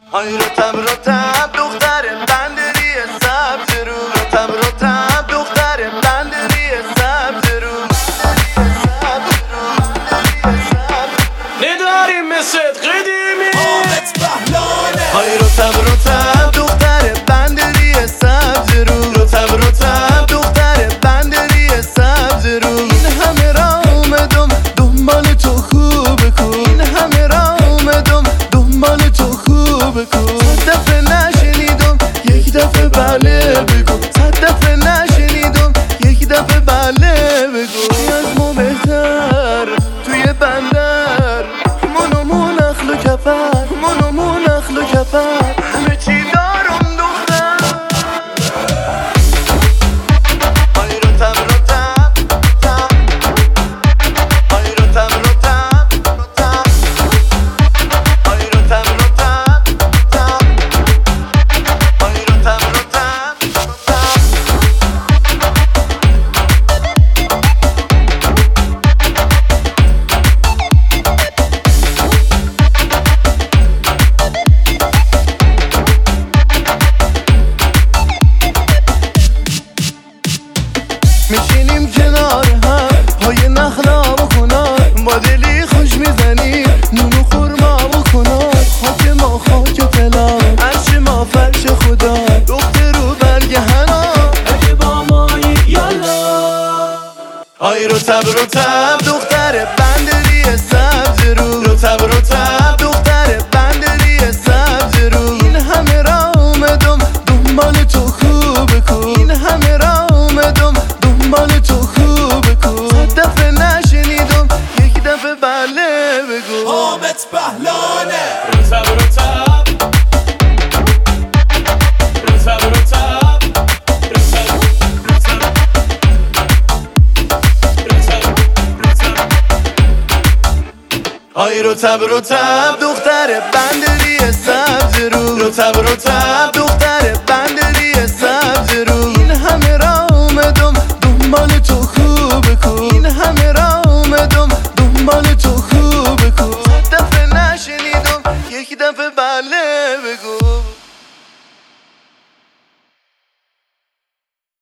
های رتب دختر بندری سبز رو رتب دختر بندری سبز رو نداریم مثل قدیمی آمد بهلانه های رتب دختر بندری سبز رو رتب دختر بندری سبز رو این همه را اومدم دنبال تو خوب کن این همه را اومدم دنبال تو خوب کن صد دفعه نشنیدم یک دفعه بله بگو صد دفعه نشنیدم یک دفعه بله بگو از ما بهتر توی بندر منو نخل و کفر منو نخل و کفر همه چی دارم دختر های رتب های رتب های رتب های رتب میشینیم کنار هم پای نخلا و کنار با دلی خوش میزنیم نونو خورما و کنار خاک ما خاک طلا عرش ما فرش خدا دختر رو برگ حنا اگه با مایی یالا های رتب دختر بندری سبز رو رتب دختر بندری سبز رو این همه را اومدم دنبال تو خوب کن این همه را اومدم دنبال تو خوب کن صد دفعه نشنیدم یک دفعه بله بگو آمد بهلانه رتب های رتب دختر بندری سبز رو رتب